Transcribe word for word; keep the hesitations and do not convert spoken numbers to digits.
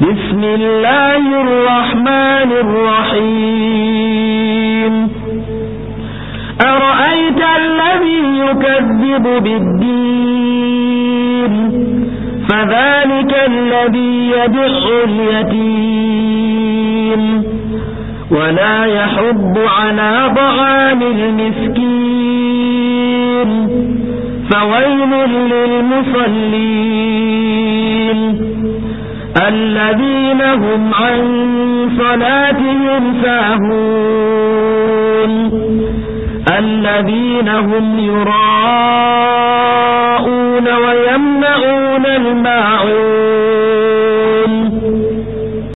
بسم الله الرحمن الرحيم أرأيت الذي يكذب بالدين فذلك الذي يدع اليتيم ولا يحض على طعام المسكين فويل للمصلين الذين هم عن صلاتهم ساهون الذين هم يراءون